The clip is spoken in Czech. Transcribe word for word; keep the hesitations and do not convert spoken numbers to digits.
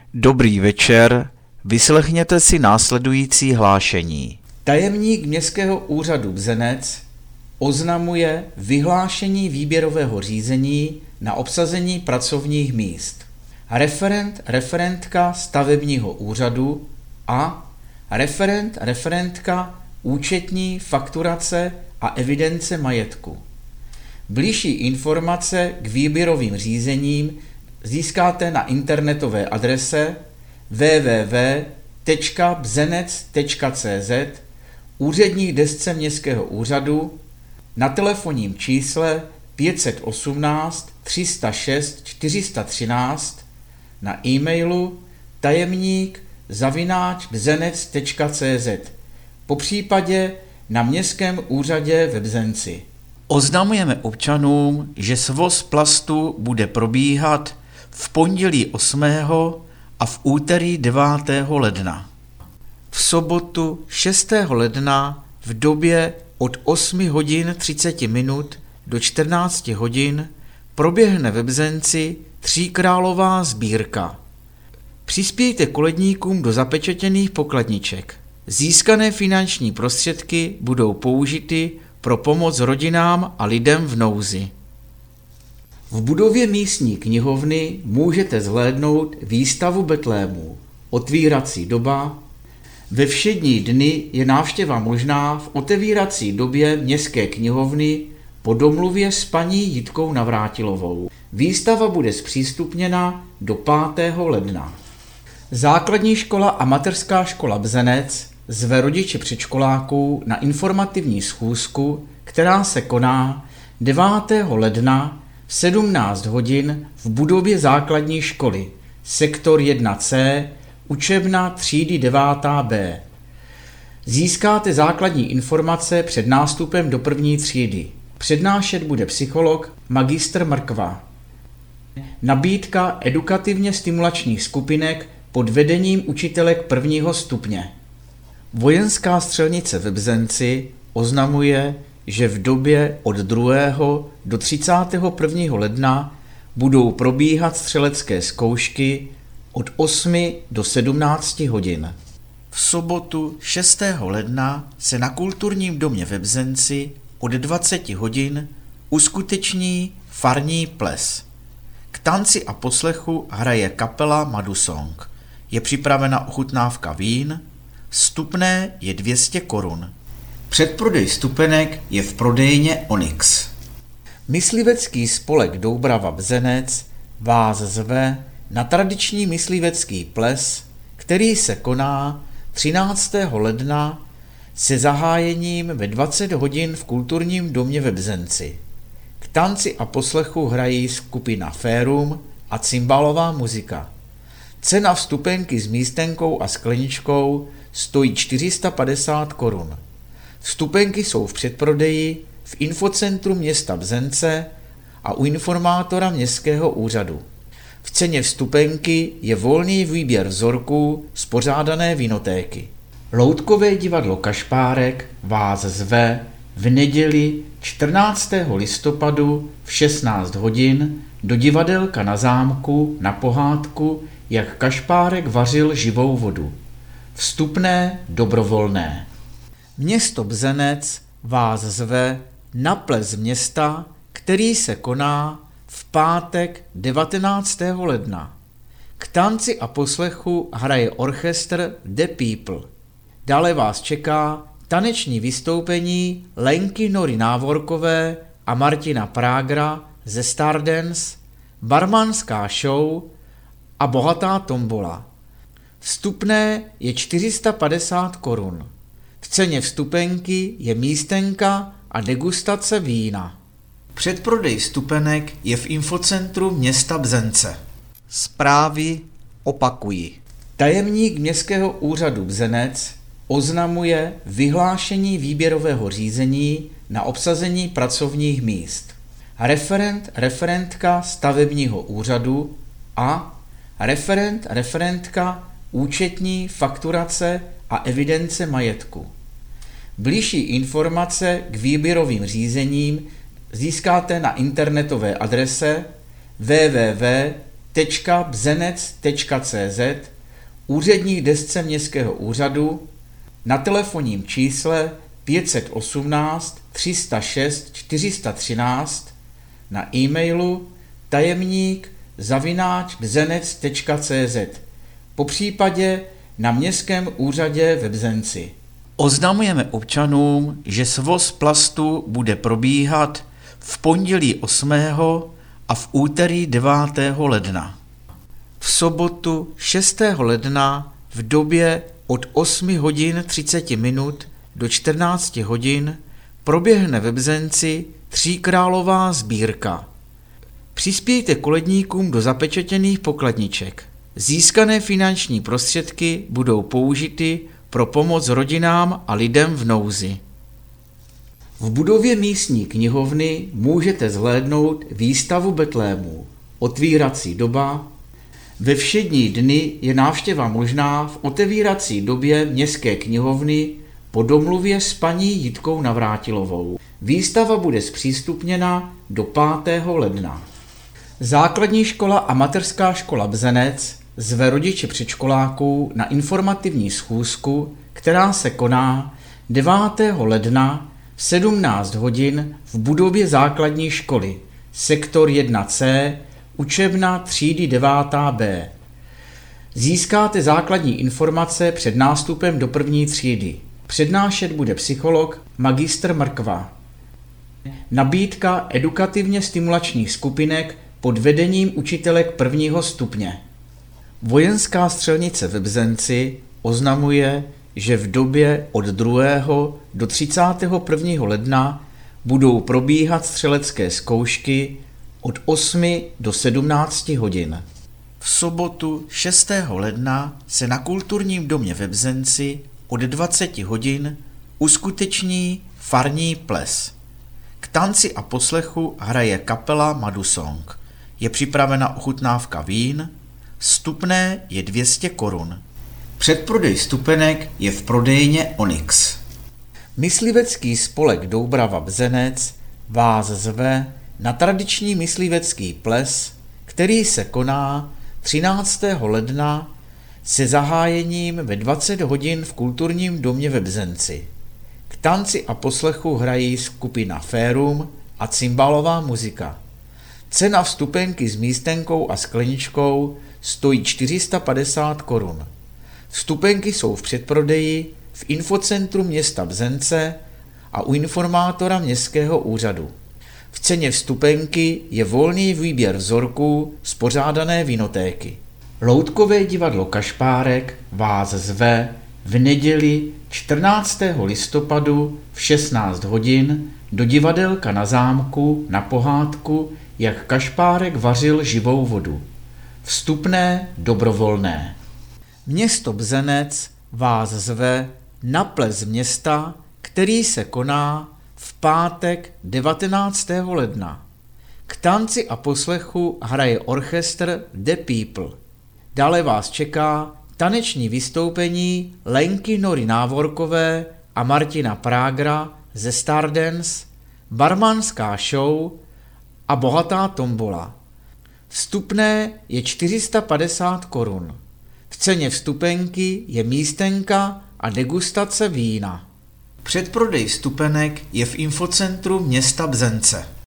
Dobrý večer, vyslechněte si následující hlášení. Tajemník Městského úřadu Bzenec oznamuje vyhlášení výběrového řízení na obsazení pracovních míst. Referent, referentka stavebního úřadu a referent, referentka účetní, fakturace a evidence majetku. Bližší informace k výběrovým řízením získáte na internetové adrese w w w tečka bzenec tečka c z, úřední desce Městského úřadu, na telefonním čísle pět set osmnáct tři sta šest čtyři sta třináct, na e-mailu tajemník zavináč bzenec tečka c z, popřípadě na Městském úřadě ve Bzenci. Oznamujeme občanům, že svoz plastu bude probíhat v pondělí osmého a v úterý devátého ledna. V sobotu šestého ledna v době od osm hodin třicet minut do čtrnáct hodin proběhne ve Bzenci tříkrálová sbírka. Přispějte koledníkům do zapečetěných pokladniček. Získané finanční prostředky budou použity pro pomoc rodinám a lidem v nouzi. V budově místní knihovny můžete zhlédnout výstavu betlémů. Otvírací doba. Ve všední dny je návštěva možná v otevírací době Městské knihovny po domluvě s paní Jitkou Navrátilovou. Výstava bude zpřístupněna do pátého ledna. Základní škola a mateřská škola Bzenec zve rodiče předškoláků na informativní schůzku, která se koná devátého ledna v sedmnáct hodin v budově základní školy, sektor jedna C, učebna třídy devátá B. Získáte základní informace před nástupem do první třídy. Přednášet bude psycholog magistr Mrkva. Nabídka edukativně stimulačních skupinek pod vedením učitelek prvního stupně. Vojenská střelnice ve Bzenci oznamuje, že v době od druhého do třicátého prvního ledna budou probíhat střelecké zkoušky od osmi do sedmnácti hodin. V sobotu šestého ledna se na kulturním domě ve Bzenci od dvaceti hodin uskuteční farní ples. K tanci a poslechu hraje kapela Madusong. Je připravena ochutnávka vín, vstupné je dvě stě korun. Předprodej vstupenek je v prodejně Onyx. Myslivecký spolek Doubrava Bzenec vás zve na tradiční myslivecký ples, který se koná třináctého ledna se zahájením ve dvacet hodin v kulturním domě ve Bzenci. K tanci a poslechu hrají skupina Férum a cymbálová muzika. Cena vstupenky s místenkou a skleničkou stojí čtyři sta padesát korun. Vstupenky jsou v předprodeji v infocentru města Bzence a u informátora Městského úřadu. V ceně vstupenky je volný výběr vzorků z pořádané vinotéky. Loutkové divadlo Kašpárek vás zve v neděli čtrnáctého listopadu v šestnáct hodin do divadelka na zámku na pohádku, jak Kašpárek vařil živou vodu. Vstupné dobrovolné. Město Bzenec vás zve na ples města, který se koná v pátek devatenáctého ledna. K tanci a poslechu hraje orchestr The People. Dále vás čeká taneční vystoupení Lenky Nory Návorkové a Martina Prágra ze Stardance, barmanská show a bohatá tombola. Vstupné je čtyři sta padesát korun. V ceně vstupenky je místenka a degustace vína. Předprodej vstupenek je v infocentru města Bzence. Zprávy opakuji. Tajemník Městského úřadu Bzenec oznamuje vyhlášení výběrového řízení na obsazení pracovních míst. Referent, referentka stavebního úřadu a referent, referentka účetní, fakturace a evidence majetku. Bližší informace k výběrovým řízením získáte na internetové adrese w w w tečka bzenec tečka cé zet, úřední desce Městského úřadu, na telefonním čísle pět set osmnáct tři sta šest čtyři sta třináct, na e-mailu tajemník zavináč bzenec tečka cé zet, popřípadě na Městském úřadě ve Bzenci. Oznamujeme občanům, že svoz plastu bude probíhat v pondělí osmého a v úterý devátého ledna. V sobotu šestého ledna v době od osm hodin třicet minut do čtrnáct hodin proběhne ve Bzenci tříkrálová sbírka. Přispějte koledníkům do zapečetěných pokladniček. Získané finanční prostředky budou použity pro pomoc rodinám a lidem v nouzi. V budově místní knihovny můžete zhlédnout výstavu betlémů. Otvírací doba. Ve všední dny je návštěva možná v otevírací době Městské knihovny po domluvě s paní Jitkou Navrátilovou. Výstava bude zpřístupněna do pátého ledna. Základní škola a mateřská škola Bzenec zve rodiče předškoláků na informativní schůzku, která se koná devátého ledna v sedmnáct hodin v budově základní školy, sektor jedna cé, učebna třídy devátá bé. Získáte základní informace před nástupem do první třídy. Přednášet bude psycholog magistr Mrkva. Nabídka edukativně stimulačních skupinek pod vedením učitelek prvního stupně. Vojenská střelnice ve Bzenci oznamuje, že v době od druhého do třicátého prvního ledna budou probíhat střelecké zkoušky od osmi do sedmnácti hodin. V sobotu šestého ledna se na kulturním domě ve Bzenci od dvaceti hodin uskuteční farní ples. K tanci a poslechu hraje kapela Madusong. Je připravena ochutnávka vín, vstupné je dvě stě korun. Předprodej vstupenek je v prodejně Onyx. Myslivecký spolek Doubrava Bzenec vás zve na tradiční myslivecký ples, který se koná třináctého ledna se zahájením ve dvacet hodin v kulturním domě ve Bzenci. K tanci a poslechu hrají skupina Férum a cymbalová muzika. Cena vstupenky s místenkou a skleničkou stojí čtyři sta padesát korun. Vstupenky jsou v předprodeji v infocentru města Bzence a u informátora Městského úřadu. V ceně vstupenky je volný výběr vzorků z pořádané vinotéky. Loutkové divadlo Kašpárek vás zve v neděli čtrnáctého listopadu v šestnáct hodin do divadelka na zámku na pohádku, jak Kašpárek vařil živou vodu. Vstupné dobrovolné. Město Bzenec vás zve na ples města, který se koná v pátek devatenáctého ledna. K tanci a poslechu hraje orchestr The People. Dále vás čeká taneční vystoupení Lenky Nory Návorkové a Martina Prágra ze Stardance, barmanská show a bohatá tombola. Vstupné je čtyři sta padesát korun. V ceně vstupenky je místenka a degustace vína. Předprodej vstupenek je v infocentru města Bzence.